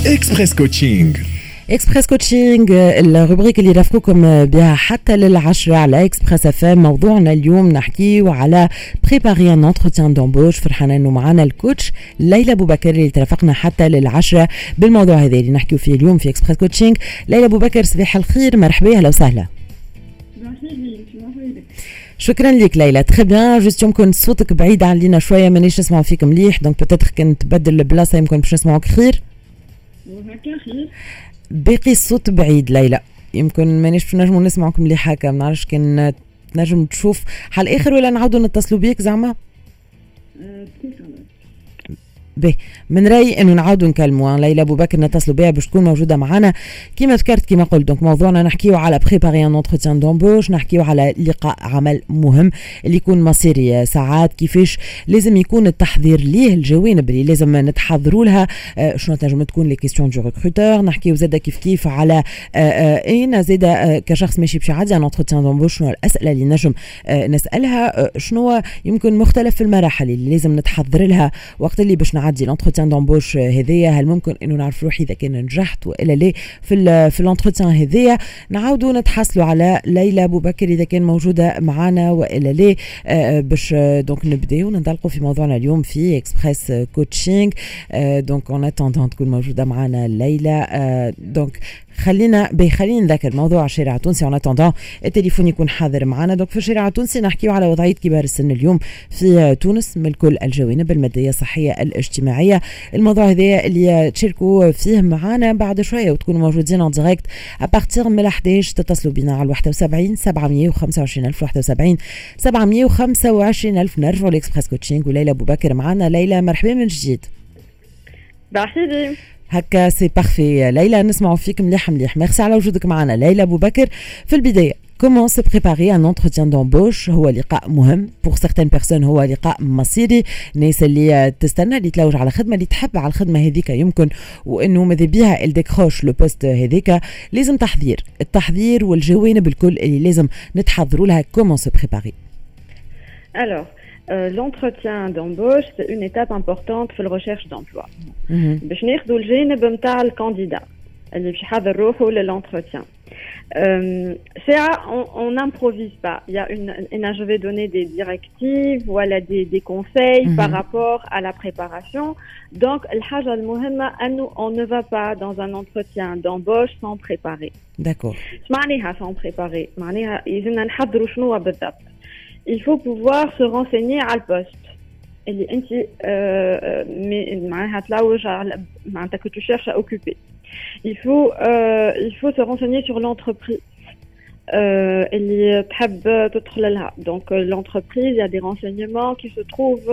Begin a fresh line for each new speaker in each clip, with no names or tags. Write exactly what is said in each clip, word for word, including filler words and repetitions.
إكسبريس كوتشينغ.
إكسبريس كوتشينغ الروبريك اللي رافقكم بها حتى للعشرة على إكسبريس اف ام. موضوعنا اليوم نحكيه على بريباري ان انتروتيان دومبوش. فرحانة انه معنا الكوتش ليلى ابو بكر اللي ترافقنا حتى للعشرة بالموضوع هذا اللي نحكيه فيه اليوم في إكسبريس كوتشينغ. ليلى ابو بكر صباح الخير، مرحبا، اهلا وسهلا. شكرا لك ليلى. تخي بيان، جوست يمكن صوتك بعيد علينا شويه، مانيش نسمعوا فيك مليح، دونك بتاتر كنت تبدل البلاصه يمكن باش نسمعوك خير.
وهكا خير.
باقي الصوت بعيد ليلى، يمكن مانيش باش نجموا نسمعوك مليح هكا، ما نعرفش كان تنجم تشوف حال اخر ولا نعاودوا نتصلوا بيك زعما. به من رايي انه نعاودوا نكلموا ليلى ابو بكر، نتصلوا بها باش تكون موجوده معنا كيما ذكرت كيما قلت. دونك موضوعنا نحكيو على بريباري ان انتروتيان دومبوش، نحكيو على لقاء عمل مهم اللي يكون مصيري ساعات، كيفاش لازم يكون التحضير ليه، الجوانب اللي لازم نتحضروا لها، آه شنو تنجم تكون لي كيستيون دو ريكروتور. نحكيو زاده كيف كيف على آه آه اين زاده آه كشخص ماشي باش يعدي ان انتروتيان دومبوش، شنو الاسئله اللي نجم آه نسالها، آه شنو يمكن مختلف المراحل اللي لازم نتحضر لها وقت اللي باش نعدي الانتروتيان دومبوش هذيا. هل ممكن انه نعرف روحي اذا كان نجحت والا لا في في الانتروتيان هذيا؟ نعاودوا نتحصلوا على ليلى ابو بكر اذا كان موجوده معنا والا لا، آه باش دونك نبداو ننطلقوا في موضوعنا اليوم في اكسبريس كوتشينغ. آه دونك اون اتوندون تكون موجوده معنا ليلى. آه دونك خلينا بخلينا نذكر موضوع الشارع التونسي اون اتوندون التليفون يكون حاضر معنا. دونك في الشارع التونسي نحكيو على وضعيه كبار السن اليوم في تونس من كل الجوانب الماديه الصحيه الاجتماعيه. الموضوع هذا اللي تشاركوا فيه معنا بعد شويه وتكونوا موجودين ان ديريكت ابارتيغ من احد عشر. تتصلوا بنا على واحد وسبعين سبعمية وخمسة وعشرين ألف واحد وسبعين سبعمية وخمسة وعشرين ألف. نرجعوا لإكسبريس كوتشينغ وليلى ابو بكر معنا. ليلى مرحبا من جديد.
مرحبا.
هكا سي بارفي ليلى، نسمعوا فيك مليح مليح. ميرسي على وجودك معنا ليلى ابو بكر. في البدايه comment se préparer un entretien d'embauche؟ هو لقاء مهم pour certaines personnes، هو لقاء مصيري. الناس اللي تستنى اللي تلوج على خدمه، اللي تحب على الخدمه هذيك يمكن وانه ماذا بيها الديكروش لو بوست هذيك، لازم تحضير التحضير والجوانب الكل اللي لازم نتحضروا لها. comment se préparer؟
Alors Euh, l'entretien d'embauche, c'est une étape importante في الrecherche d'emploi. باش ناخذوا الجانب نتاع الكانديدا اللي باش يحضر روحه للentretien. ساعة on n'improvise pas. Il y a une, une je vais donner des directives voilà des des conseils mm-hmm. par rapport à la préparation. Donc الحاجة المهمة أنه on ne va pas dans un entretien d'embauche sans préparer.
D'accord.
معناها sans préparer معناها إذا نحضروا شنو بالضبط. Il faut pouvoir se renseigner à le poste. اللي انت معناها تلوج على معناتها que tu cherches à occuper. Il faut euh, il faut se renseigner sur l'entreprise euh, اللي تحب تدخل لها. Donc l'entreprise, il y a des renseignements qui se trouvent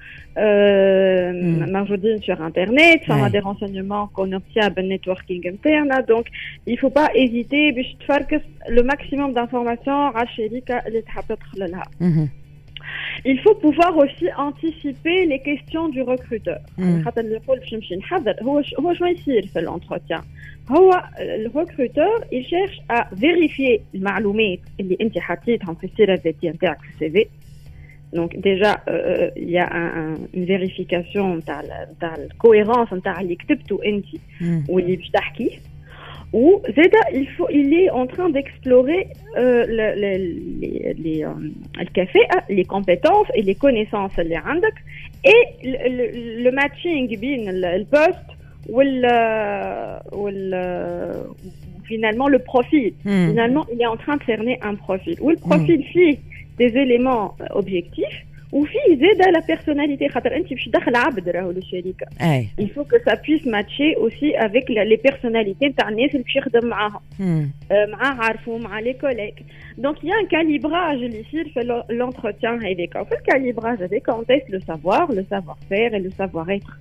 موجودين sur internet. Ça a des renseignements qu'on obtient ben networking interne. Donc il faut pas hésiter باش تفركس le maximum d'informations على الشركة اللي تحب تدخل لها. Il faut pouvoir aussi anticiper les questions du recruteur. خاطر اللي يقول باش نمشي نحضر هو هو شنو يصير في الانتروتيان. هو الريكروتور il cherche à vérifier المعلومات اللي انت حطيتهم في السيرة الذاتية نتاعك في السي في. Donc déjà euh, il y a un, un, une vérification نتاع نتاع الكويرونس نتاع اللي كتبته انت واللي باش تحكيه. Ou Zeda, il faut, il est en train d'explorer euh, le, le, les, les, euh, le café, les compétences et les connaissances اللي عندك et le, le, le matching بين le poste ou le, ou le, finalement le profil. Mm. Finalement, il est en train de cerner un profil. Ou le profil mm. fait des éléments objectifs. وفي زاده لا بيرسوناليتي خاطر انت باش تدخل عبد راهو للشركه. il faut que ça puisse matcher aussi avec les personnalités نتاع الناس اللي باش يخدم معاهم معاه عارفهم مع لي كوليك. donc il y a un calibrage اللي يصير في l'entretien هذاك. وفي الكاليبراج هذاك on teste le savoir, le savoir-faire et le savoir-être.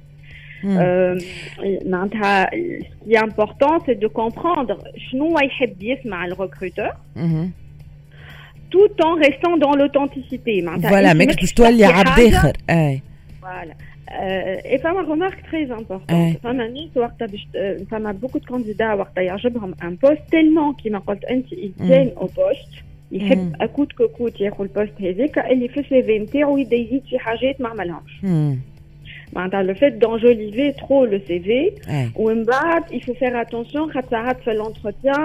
معناتها ce qui est important c'est de comprendre شنو يحب يسمع الريكروتور tout en restant dans l'authenticité.
Voilà, mais que tu dois aller à Bécher.
Voilà. Euh, et ça m'a remarque très importante. Ça m'a mis, ça m'a beaucoup de candidats وقت يعجبهم un poste tellement qui m'a قلت أنت ils tiennent au poste. يحب أكوت كوكوت ياخذ البوست هذاك اللي في السي في نتاعو يبدا يزيد في حاجات ما عملهمش. le fait d'enjoliver trop le C V.
Ouais.
Ou en bas, il faut faire attention quand ça fait l'entretien.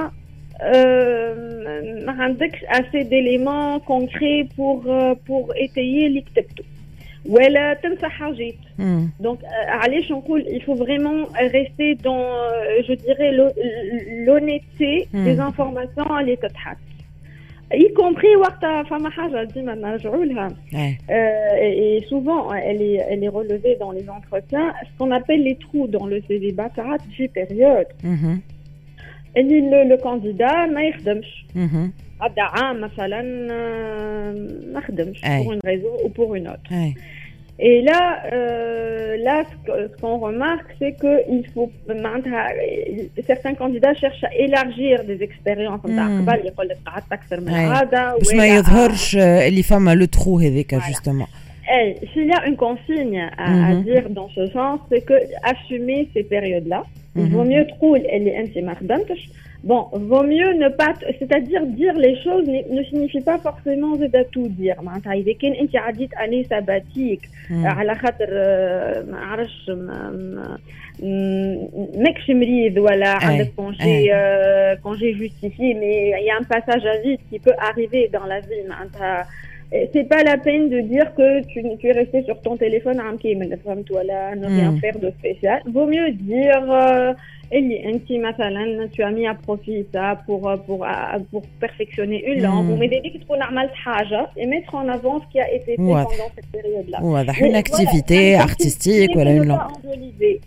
ما عندكش assez d'éléments concrets pour pour étayer اللي كتبته ولا تنسى حاجات. Donc علاش نقول il faut vraiment rester dans je dirais l'honnêteté des informations اللي تتحط y compris وقت فما حاجه ديما نرجعوا لها. Et souvent elle est elle est relevée dans les entretiens ce qu'on appelle les trous dans le C V بتاعت في période. اللي le, le candidat ما يخدمش عدا عام مثلا ما خدمش pour une raison ou pour une autre. Aye. Et là euh, là ce, ce qu'on remarque c'est que il faut certains candidats cherchent à élargir des expériences نتاع قبل يقول لك قعدت اكثر من هذا
باش ما يظهرش اللي فما لو ترو هذيك justement.
Et s'il y a une consigne à, mm-hmm. à dire dans ce sens, c'est que assumer ces périodes-là, mm-hmm. il vaut mieux trouver elle est intimidante. Bon, vaut mieux ne pas, c'est-à-dire dire les choses ne, ne signifie pas forcément de tout dire. معناتها إذا كان أنت عديت année sabbatique على خاطر ما عرفش ماكش مريض ولا عندك congé congé justifié, mais il y a un passage à vide qui peut arriver dans la vie. معناتها c'est pas la peine de dire que tu, tu es resté sur ton téléphone à ne rien mm. faire de spécial. Vaut mieux dire euh, tu as mis à profit ça pour, pour, pour perfectionner une langue. Mm. Mais dès que tu as et mettre en avant ce qui a été fait ouais. pendant cette période-là.
Ouais, une activité voilà, artistique ou une langue.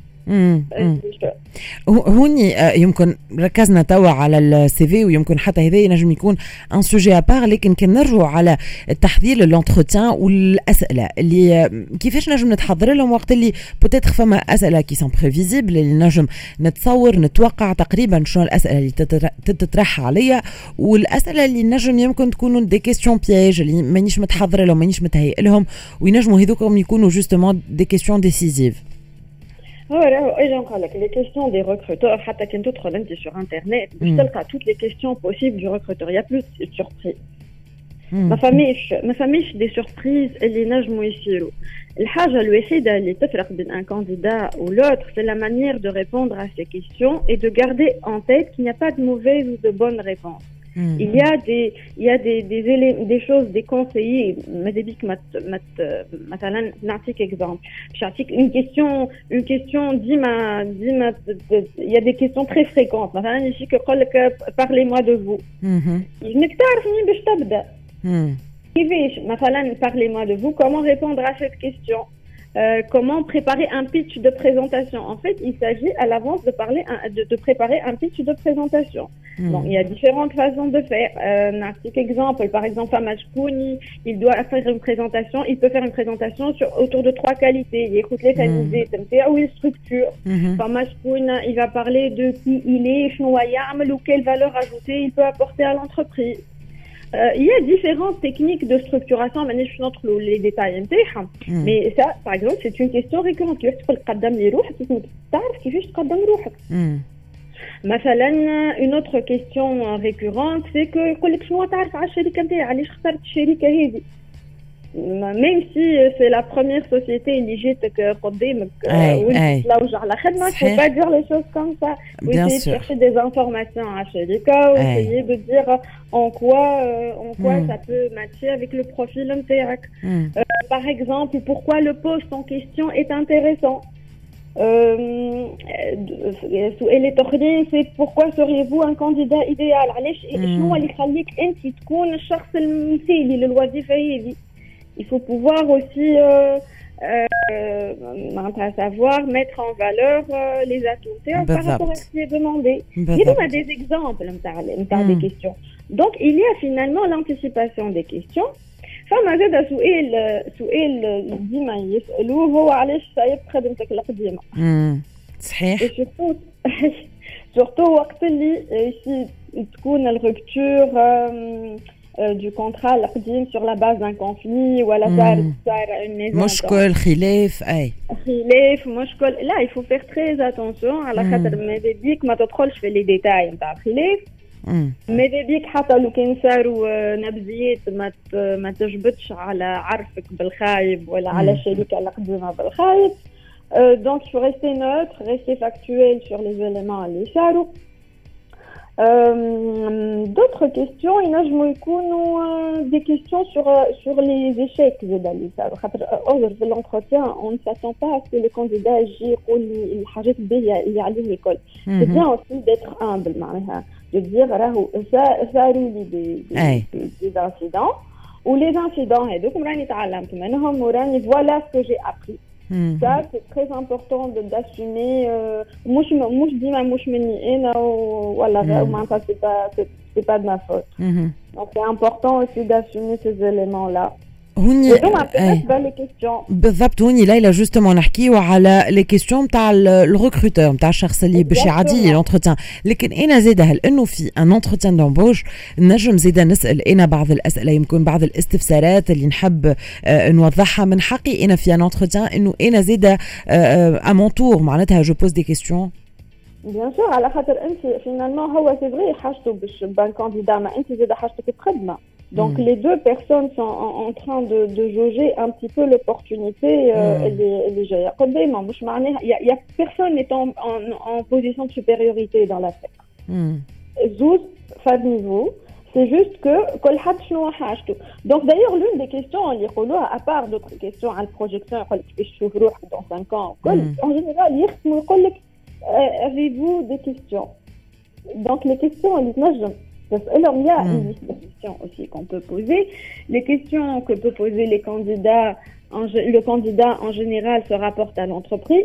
هوني يمكن ركزنا توا على السي في ويمكن حتى هذا ينجم يكون ان سوجي ابار لكن كان نرجعوا على التحضير للانتروتيان والاسئله اللي كيفاش نجم نتحضر لهم وقت اللي بوتيتر فما اسئله كي سون بريفيزيبل اللي نجم نتصور نتوقع تقريبا شنو الاسئله اللي تتطرح عليا والاسئله اللي نجم يمكن تكونوا دي كيستيون بياج اللي مانيش متحضره لهم مانيش متهيئ لهم وينجموا هذوكم يكونوا جوستومون دي كيستيون ديسيزيف.
Ouais, j'en parle. Les questions des recruteurs, حتى كنت تدخل انت sur internet باش تلقى toutes les questions possibles du recruteur. Il y a plus de surprises. ما فماش ما فماش des surprises اللي نجموا يصيروا. الحاجة الوحيدة اللي تفرق بين un candidat ou l'autre, c'est la manière de répondre à ces questions et de garder en tête qu'il n'y a pas de mauvaises ou de bonnes réponses. Mm-hmm. Il y a des il y a des des éléments, des choses, des conseillers. Madébik mat mat مثلا نعطيك exemple. j'attends une question une question dima dima il y a des questions très fréquentes. مثلا يجي يقول لك parlez-moi de vous. انك تعرف منين باش تبدا. كيفاش مثلا parlez-moi de vous, comment répondre à cette question? Euh, comment préparer un pitch de présentation. En fait, il s'agit à l'avance de parler, un, de, de préparer un pitch de présentation. Mm. Bon, il y a différentes façons de faire. Euh, un petit exemple, par exemple, Famash Pouni, il doit faire une présentation, il peut faire une présentation sur, autour de trois qualités. Il écoute les qualités, mm. ou il structure. Mm-hmm. Famash Pouni, il va parler de qui il est, ou quelle valeur ajoutée il peut apporter à l'entreprise. Euh, il y a différentes techniques de structuration, mais je entre les détails. Mm. Mais ça, par exemple, c'est une question récurrente. Tu veux te قدم لي روحك تعرف كيفاش تقدم روحك. مثلا une autre question récurrente, c'est que يقول لك شنو تعرف على الشركة نتاعي، علاش اخترت الشركة هذه. Même si c'est la première société اللي جاتك قدامك وانت تلوج على خدمة, il ne faut pas dire les choses comme ça. Vous essayez de chercher des informations à شركة, ou essayer de dire en quoi, euh, en quoi mm. ça peut matcher avec le profil نتاعك. Mm. Euh, par exemple, pourquoi le poste en question est intéressant. سؤال التخرين, c'est pourquoi seriez-vous un candidat idéal. علاش شنو اللي يخليك انت تكون الشخص المثالي للوظيفة هذه. Il faut pouvoir aussi euh, euh, savoir mettre en valeur euh, les atouts par rapport à ce qui est demandé. Il y a des exemples mm. des questions. Donc, il y a finalement l'anticipation des questions. فما زاد سؤال سؤال ديما يسألوه هو علاش صايب خدمتك القديمة.
صحيح.
surtout surtout وقت اللي تكون الرupture Euh, du contrat القديم sur la base d'un conflit ولا صار صار une maison
مشكل خلاف اي
خلاف مشكل. لا il faut faire très attention على خاطر ماذا بيك ما تدخلش في لي ديتاي نتاع الخلاف. ماذا بيك حتى لو كان صاروا نبذيات ما ما تجبدش على عرفك بالخايب ولا على الشركه القديمه بالخايب. Euh, donc, il faut rester neutre, rester factuel sur les éléments à l'échelle. Euh, d'autres questions, il y a euh, des questions sur, euh, sur les échecs de de l'entretien. On ne s'attend pas à ce que le candidat agisse l'école. C'est bien aussi d'être humble, de dire ça, ça des, des, des, des incidents ou les incidents, voilà ce que j'ai appris. Mm. Ça, c'est très important de, d'assumer. Moi, je dis, moi, je me dis, voilà, c'est pas, c'est, c'est pas de ma faute. Mm-hmm. Donc, c'est important aussi d'assumer ces éléments-là.
هوني بالضبط هوني ليلى جوستومون نحكيو على لي كيستيون نتاع الريكروتور نتاع الشخص اللي باش يعدي لي لونتروتيان لكن انا زاده هل انه في ان انتروتيان دومبوش نجم زاده نسال انا بعض الاسئله يمكن بعض الاستفسارات اللي نحب نوضحها من حقي انا في ان انتروتيان انه انا زاده ا مون تور معناتها جو بوز دي كيستيون
بيان سور على خاطر انت فينالمون هو سي فري حاجته باش بان كانديدا ما انت زاده حاجتك تخدمه. Donc mmh. les deux personnes sont en, en train de, de jauger un petit peu l'opportunité. Il y a personne n'est en, en, en position de supériorité dans l'affaire. Zouz, pas de niveau. C'est juste que donc d'ailleurs l'une des questions à part d'autres questions à la projection dans cinq ans en général avez-vous des questions? Donc les questions elles alors, il y a une liste de questions aussi qu'on peut poser. Les questions que peuvent poser les candidats, en, le candidat en général se rapporte à l'entreprise.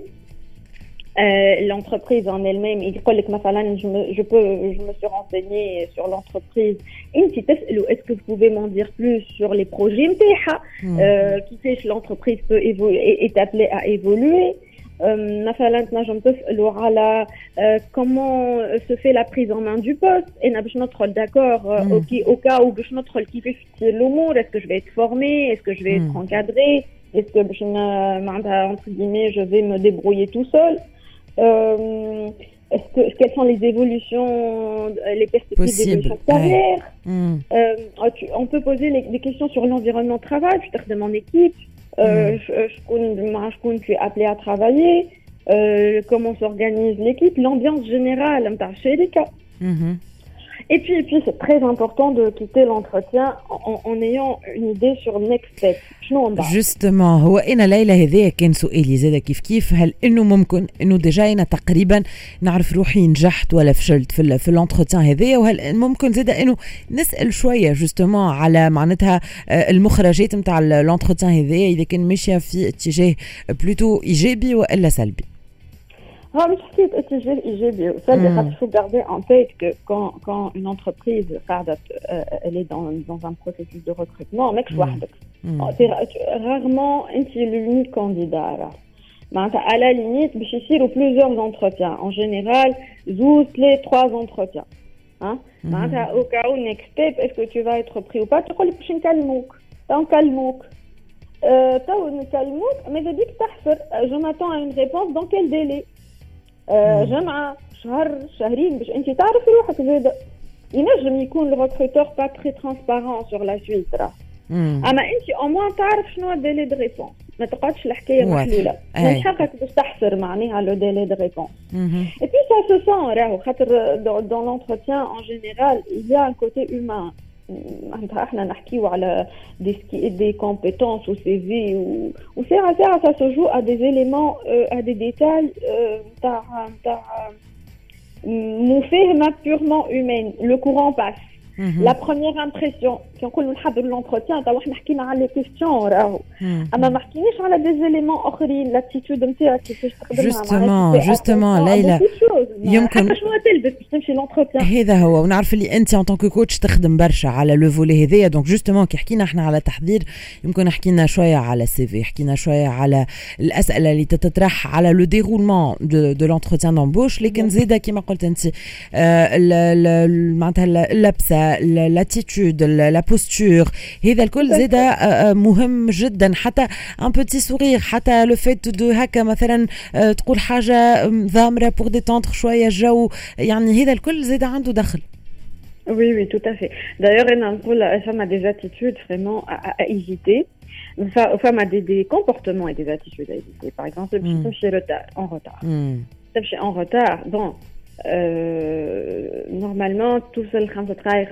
Euh, l'entreprise en elle-même, il dit que je me, je peux, je me suis renseignée sur l'entreprise. Est-ce que vous pouvez m'en dire plus sur les projets euh, qui fait que l'entreprise peut évoluer, est appelée à évoluer? مثلا تنجم تسألوا على comment se fait la prise en main du poste et باش ندخل d'accord au cas où باش ندخل كيفاش تصير الامور est-ce que je vais être formé est-ce que je vais être encadré est-ce que باش معناتها entre guillemets je vais me débrouiller tout seul euh, est-ce que quelles sont les évolutions les perspectives d'évolution de carrière euh, tu, on peut poser les, des questions sur l'environnement de travail je t'ai mon équipe Euh, je, je, je suis appelée à travailler, euh, comment s'organise l'équipe, l'ambiance générale, mm-hmm. et puis, et puis c'est très important de quitter l'entretien en, en ayant une idée sur le next step.
Justement, هو أنا ليلى هذا كان سؤالي زادا كيف كيف هل إنه ممكن إنه ديجا أنا تقريبا نعرف روحي نجحت ولا فشلت في ال في الانتروتيان هذايا وهل ممكن زادا إنه نسأل شوية جوستومون على معناتها المخرجات نتاع الانتروتيان هذايا إذا كان ماشية في اتجاه بلوتو إيجابي وإلا سلبي.
Ah, mais c'est اتجاه إيجابي. Ça, il faut garder en tête que quand quand une entreprise euh, elle est dans dans un processus de recrutement, mec, c'est rarement c'est l'unique candidat là. À la limite, باش يصيروا plusieurs entretiens. En général, douze les trois entretiens. Hein? Au cas où next step, est-ce que tu vas être pris ou pas? Tu dis باش نكلموك. نكلموك. Euh, t'as نكلموك, mais je dis que تحفر. Je m'attends à une réponse dans quel délai? جمعة شهر شهرين باش انت تعرفي روحك زاده ينجم يكون الريكروتور با تري ترانسبارون سور لا سويت راه اما انت او موان تعرف شنو الديلي دو ريبونس ما تقعدش الحكايه محلوله من حقك باش تحصر معناها لو ديلي دو ريبونس اي بي سا سو سون راهو خاطر دون لونتروتيان ان جينيرال il y a un côté humain احنا نحكيو على دي دي كومبيتونس و سي في و ساعه ساعه ça se joue à des éléments à des détails تاع تاع مفاهمه purement humaine le courant passe la première impression كي نقولوا نحضر الانتروتيان تاع واحد حكينا على لي كيستيون راهو اما ما حكيناش على دي زيليمون اخرين لاتيتود نتاعك كيفاش تقدرها
جوستومون جوستومون ليلى يمكن
شنو تلبس باش تمشي لونتروتيان
هذا هو ونعرف اللي انت ان طونك كوتش تخدم برشا على لو فولي هذايا دونك جوستومون كي حكينا احنا على تحضير يمكن حكينا شويه على السي في حكينا شويه على الاسئله اللي تتطرح على لو ديرولمون دو دو لونتروتيان دامبوش لكن زيدا كما قلت انت معناتها اللبسه لاتيتود لا بوستور هذا الكل زاده مهم جدا حتى ان بوتي سورير حتى لو فيت دو هكا مثلا تقول حاجه ضامره بور ديتونتر شويه الجو يعني هذا الكل زاده عنده دخل.
Oui, oui, tout à fait. D'ailleurs, on a des attitudes vraiment à, à hésiter. Femme a des, des comportements et des attitudes à éviter. Par exemple, mm. chez retard, en retard. Mm. En retard, bon, euh, normalement, tout seul quand tu travailles,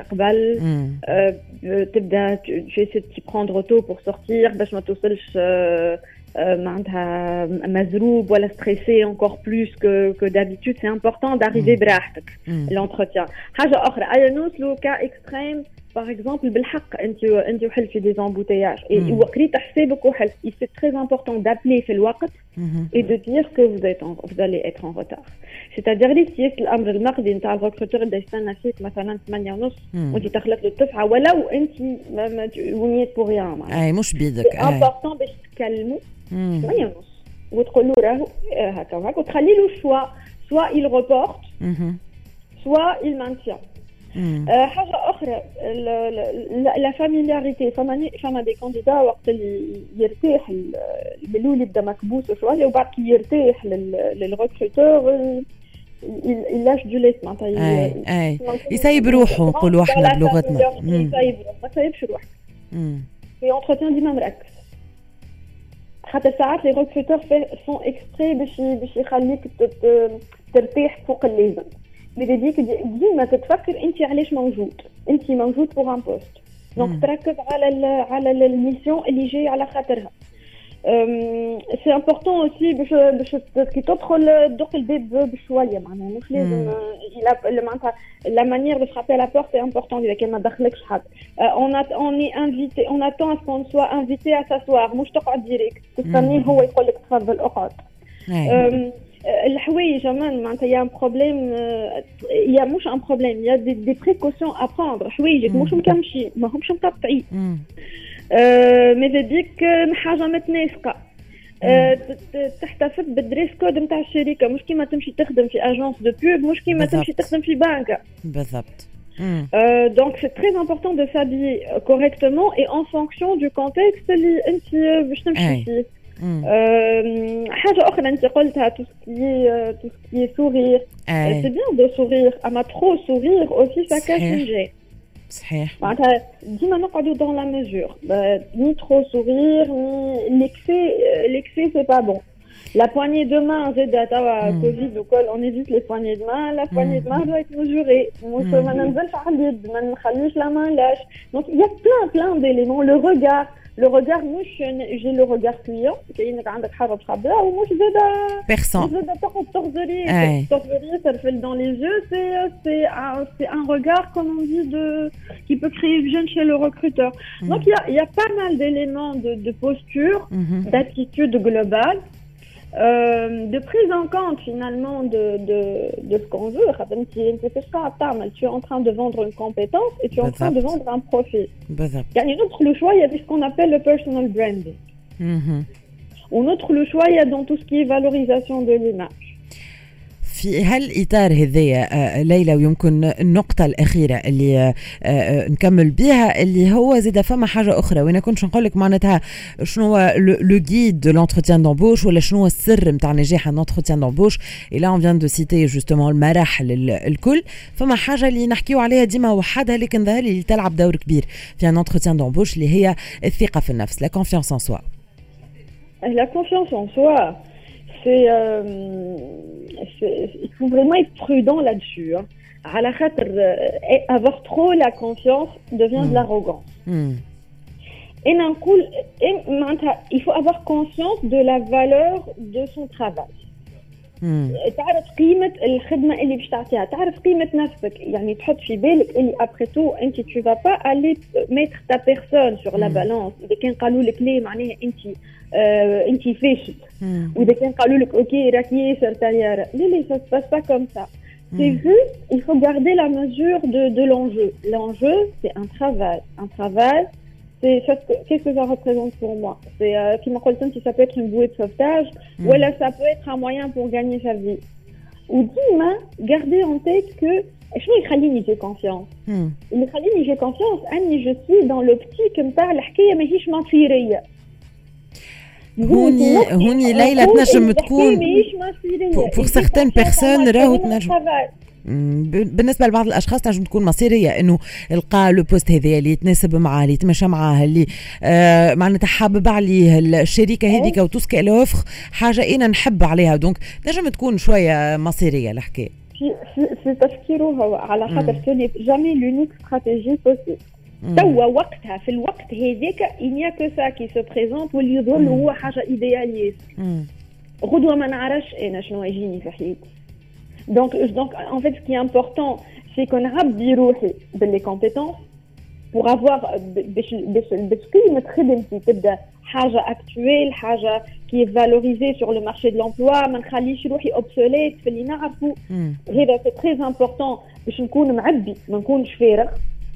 tu essaies de t'y prendre tôt pour sortir, باش ما توصلش معناتها مزروب ولا stressé encore plus que que d'habitude. C'est important d'arriver براحتك l'entretien. حاجة أخرى، أنا نوصلوا cas extrême. Par exemple, بالحق انت انت وحل في des embouteillages et وقريت حسابك وحل. C'est très important d'appeler في الوقت et de dire que vous êtes en, vous allez être en retard. C'est-à-dire لي سياس الامر المقدي نتاع الريكروتور اللي يستنى فيك مثلا ثمانية ونص وانت تخلق له الدفعه ولو انت ونيت بور ريان.
اي مش بيدك.
امبورطون باش تكلموا ثمانية ونص وتقول له راهو هكا وهكا وتخلي له الشوا سوا il reporte soit il maintient. حاجة أخرى لا فاميلياريتي. فما دي كانديدا وقت اللي يرتاح بالأول يبدا مكبوس شوية وبعد كي يرتاح للريكروتور يلاش دو ليس معناتها
اي يسيب روحه نقولوا احنا بلغتنا.
يسيب روحه ما تسيبش روحك في اونتروتيان ديما مركز خاطر ساعات لي ريكروتور فون اكستري باش باش يخليك ترتاح فوق اللازم. بديك ديما تتفكر انت علاش موجود. انت موجود بوغ ان بوست دونك تركز على ال على الميسيون اللي جاي على خاطرها. سي امبورطون اوسي باش باش كي تدخل تدق الباب بشويه معناها مش لازم معناتها لا مانيير دو فرابي لا بورت سي امبورطون اذا كان ما دخلكش حد. اون اون اي انفيتي اون اتون اس كون سوا انفيتي ا ساسوار مش تقعد ديريكت تستنيه هو يقول لك تفضل اقعد. الحوايج كمان معناتها يا ان بروبليم يا مش ان بروبليم يا دي دي بريكوسيون ا بروندر. حوايجك مش مكمشي ماهمش مقطعين ماذا بيك حاجه متناسقه. تحتفظ بالدريس كود نتاع الشركه مش كيما تمشي تخدم في اجونس دو بوب مش كيما تمشي تخدم في بنكه.
بالضبط.
دونك سي تري امبورطون دو سابيي كوريكتومون اي ان فونكسيون دو كونتكست اللي انت باش تمشي فيه. حاجة أخرى أنت قلتها tout ce qui est tout ce qui est sourire. C'est bien de sourire, أما trop sourire aussi ça cache une gêne.
صحيح.
معناتها ديما نقعدوا dans la mesure. Ni trop sourire ni l'excès l'excès c'est pas bon. La poignée de main, زاد توا كوفيد وكل on évite les poignées de main. La poignée de main doit être mesurée. مش ما ننزلش على اليد ما نخليش la main lâche. Donc il y a plein plein d'éléments. Le regard. Le regard, مش j'ai le regard client كأنك عندك حاجة تخبرها ومش زادة
personne
زادة تاخد تغزري تغزري ترفل dans les yeux. C'est c'est un c'est un regard comme on dit de qui peut créer une gêne chez le recruteur. Mm. Donc il y a il y a pas mal d'éléments de de posture, mm-hmm. d'attitude globale. Euh, de prise en compte finalement de de de ce qu'on veut. Tu es en train de vendre une compétence et tu es en train de vendre un profil. يعني notre le choix il y a ce qu'on appelle le personal branding. Mm-hmm. Ou notre le choix il y a dans tout ce qui est valorisation de l'image.
في هالإطار هذايا ليلى ويمكن النقطة الأخيرة اللي نكمل بها اللي هو زيدا فما حاجة أخرى وأنا كنت نقول لك معناتها شنو هو لو جيد دو لونتروتيان دامبوش ولا شنو هو السر نتاع نجاح الانتروتيان دامبوش. إلا اون فيان دو سيتي جوستومون المراحل الكل. فما حاجة اللي نحكيو عليها ديما وحدها لكن ظهر لي تلعب دور كبير في انتروتيان دامبوش اللي هي الثقة في النفس. لا كونفيونس ان سوا.
لا كونفيونس ان سوا c'est, euh, c'est il faut vraiment être prudent là-dessus hein. À la خاطر avoir trop la confiance devient mm. de l'arrogance. Mm. Et نقول il faut avoir conscience de la valeur de son travail. تعرف قيمة الخدمة اللي باش تعطيها تعرف قيمة نفسك يعني تحط في بالك اللي après tout انت tu vas pas aller mettre ta personne sur la balance. إذا كان قالوا لك ليه معناها انت euh, انت فاشل وإذا كان قالوا لك اوكي راك ياسر طيارة لا لا ça se passe pas comme ça. C'est juste il faut garder la mesure de de l'enjeu. L'enjeu c'est un travail un travail. C'est qu'est-ce que ça représente pour moi. C'est euh, qui m'a dit ça peut être une bouée de sauvetage mm. ou là ça peut être un moyen pour gagner sa vie. Ou dis-moi, gardez en tête que je suis خليني j'ai confiance. Mm. اللي خليني j'ai confiance أني je suis dans l'optique نتاع الحكاية ماهيش مصيرية.
هوني هوني ليلى تنجم تكون pour certaines personnes راهو تنجم بالنسبه لبعض الاشخاص تنجم تكون مصيريه انه القى لو بوست هذا اللي يتناسب معاه اللي يتمشى معاه اللي آه معناتها حابب عليه الشركه هذيك وتسكي لوفر حاجه انا نحب عليها دونك تنجم تكون شويه مصيريه الحكايه
في في في تفكيره هو على خاطر سوني جامي لونيك استراتيجي بوسيبل توا وقتها في الوقت هذاك إنيا كو سا كي سو بريزونت واللي يظهر له هو حاجه ايدياليست غدوه ما نعرفش انا شنو يجيني في حياتي دونك دونك ان فيت سكي امبورطون سي كو نعبي روحي باللي كومبيتونس pour avoir باش باش باش كلمه خدمتي تبدا حاجه اكتويل حاجه كي فالوريزي سور لو مارشي دو لومبلوا ما نخليش روحي اوبسوليت في اللي نعرفه هذا سي تري امبورطون باش نكون معبي ما نكونش فارغ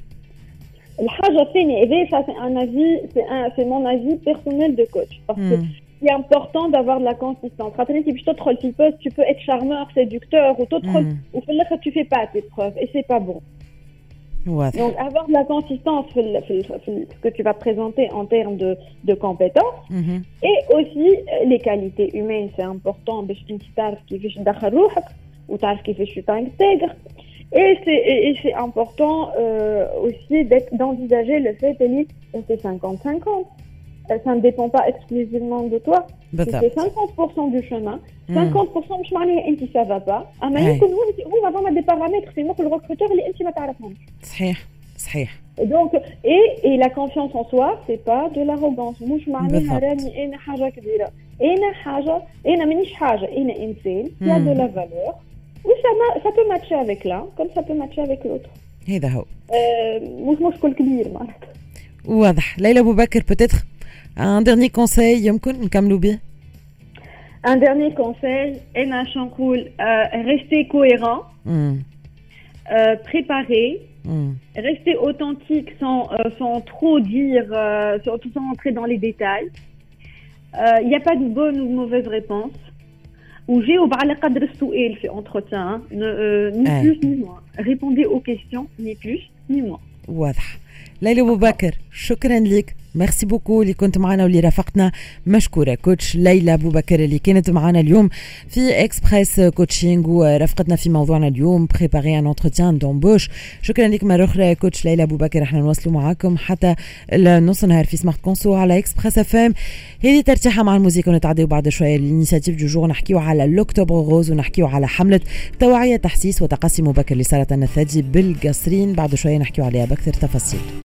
الحاجه الثانيه هذا سا سي ان افي سي ان سي مون افي بيرسونيل دو كوتش باسكو c'est important d'avoir de la consistance. خاطر انت باش تدخل في البوست tu peux être charmeur, séducteur وتدخل وفي الاخر tu fais pas tes preuves et c'est pas bon. Ouais. Donc avoir de la consistance في ال في, ال في ce que tu vas présenter en termes de de compétences mm-hmm. et aussi les qualités humaines c'est important باش انت تعرف كيفاش تدخل روحك وتعرف كيفاش تنتجر et c'est et, et c'est important euh, aussi d'être d'envisager le fait que c'est cinquante cinquante. Ça ne dépend pas exclusivement de toi. C'est cinquante pour cent du chemin. cinquante pour cent مش معناها انت ça va pas. اما يمكن هو هو فما دي بارامتر في مخ الريكروتور اللي انت ما تعرفهمش.
صحيح صحيح.
Donc et et la confiance en soi c'est pas de l'arrogance. مش معناها راني انا حاجه كبيره. انا حاجه انا مانيش حاجه انا انسان qui a de la valeur. Oui ça ça peut matcher avec l'un comme ça peut matcher avec l'autre.
هذا هو.
مش مشكل كبير معناتها.
واضح. ليلى أبو بكر peut-être un dernier conseil يمكن نكملوا به.
Un dernier conseil, أنا شو نقول rester cohérent, mm. euh, préparé, mm. rester authentique sans euh, sans trop dire, euh, sans, sans entrer dans les détails. Il euh, n'y a pas de bonne ou de mauvaise réponse. وجاوب على قدر السؤال في entretien, ne, euh, ni euh. plus ni moins. Répondez aux questions, ni plus ni moins.
واضح. ليلى أبو بكر شكرا لك ميرسي بوكو اللي كنت معنا واللي رافقتنا مشكوره كوتش ليلى أبو بكر اللي كانت معنا اليوم في اكسبريس كوتشينغ ورافقتنا في موضوعنا اليوم بريباري ان انتروتيان دومبوش. شكرا لك مره اخرى كوتش ليلى أبو بكر. احنا نواصلوا معاكم حتى النص نهار في سمارت كونسو على اكسبريس اف ام. هذه ترتاحه مع الموسيقى ونتعداو بعد شويه الانيشيتيف دو جور نحكيو على لوكتوبر روز ونحكيو على حمله توعيه تحسيس وتقاسي مبكر لسرطان الثدي بالقصرين. بعد شويه نحكيو عليها باكثر تفاصيل.